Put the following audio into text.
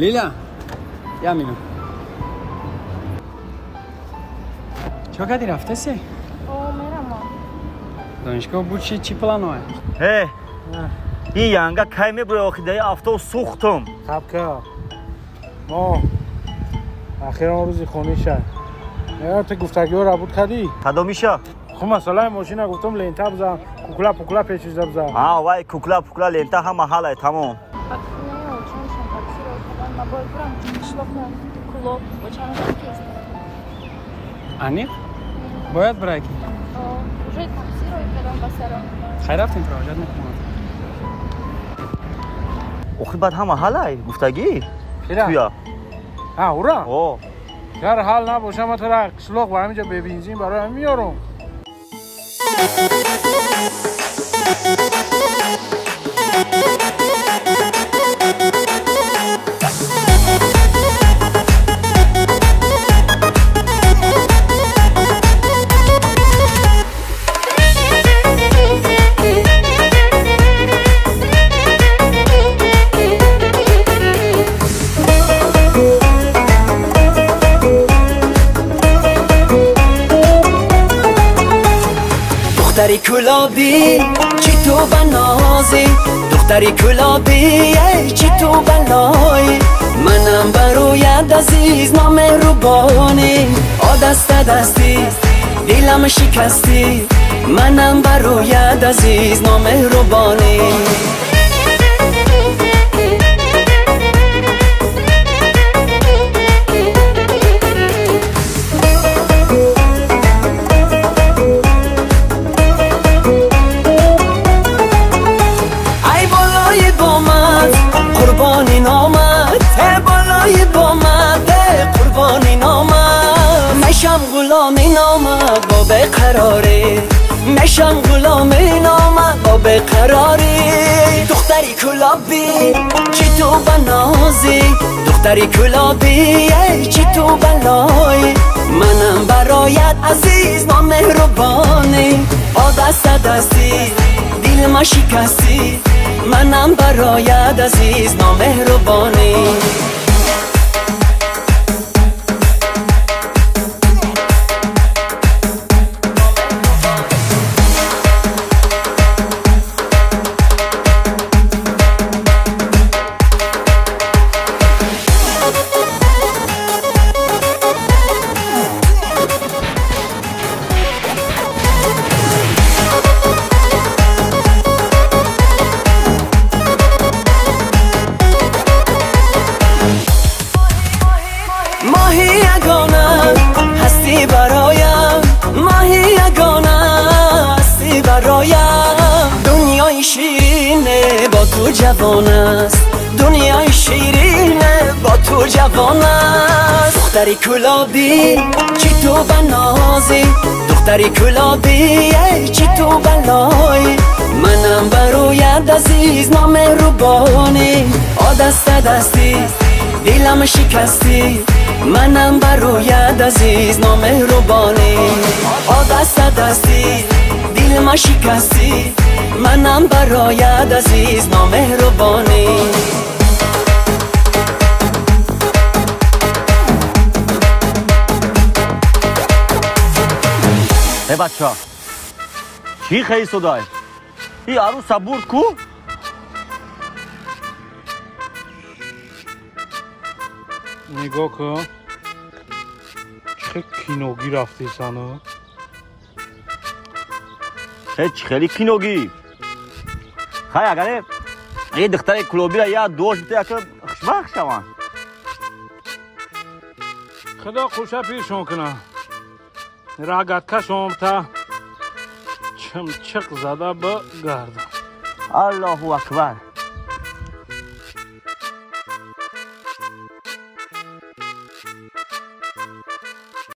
لیلا یا مینو چه کردی رفته سی؟ میرم دانشگاه بود چی پلانوه؟ این ینگا کی میبری آخیده افتو سوختم خب که ما اخیرا روزی خونی شد تو گفتگی ها را بود کردی؟ کدام میشه؟ خب مثلا ماشین گفتم لینتا بزن کوکلا پیچیده بزن وای کوکلا لینتا همه حاله تمام Аниқ? Бояд брайки? Уже таксируй, пером ба саром. Хай рафтем провожат мекунад. охи баъд ҳама ҳалай гуфтагӣ? Туя? ура? О. Дар ҳал набоша ма тора қишлоқ ба ҳаминҷа бебензин барои ҳам миёрам. دختری کلابی چی تو بنازی دختری کلابی چی تو بلایی منم برایت عزیز نامهربانی دست دستی دلم شکستی منم برایت عزیز نامهربانی قربانی نامد بالای بامد قربانی نامد مشم غلامی نامد با بقراری مشم غلامی نامد با بقراری دختری کلابی چی تو بنازی دختری کلابی چی تو بلایی منم برایت عزیز نامهربانی دست دستی دلم شکستی منم برایت عزیز نامهربانی ماهی یگانه هستی برایم ماهی یگانه هستی برایم دنیای شیرینه با تو جوان است دنیای شیرینه با تو جوان است دختری کلابی چی تو بنازی دختری کلابی چی تو بلایی منم برایت عزیز نامهربانی دست دستی دلم شکستی منم برایت عزیز نامهربانی دست دستی دلم شکستی منم برایت عزیز نامهربانی بچه‌ها چی خیلی صدای این عروس صبور کو نگاه کن چه کینوگی رفتی سانا خیلی کینوگی خیلی اگر یه دختر کلوبی را یاد دوش بده که خوشبخت شوان خدا خوشه پیشون کنه راگت کشم تا چمچق زده به گردم الله اکبر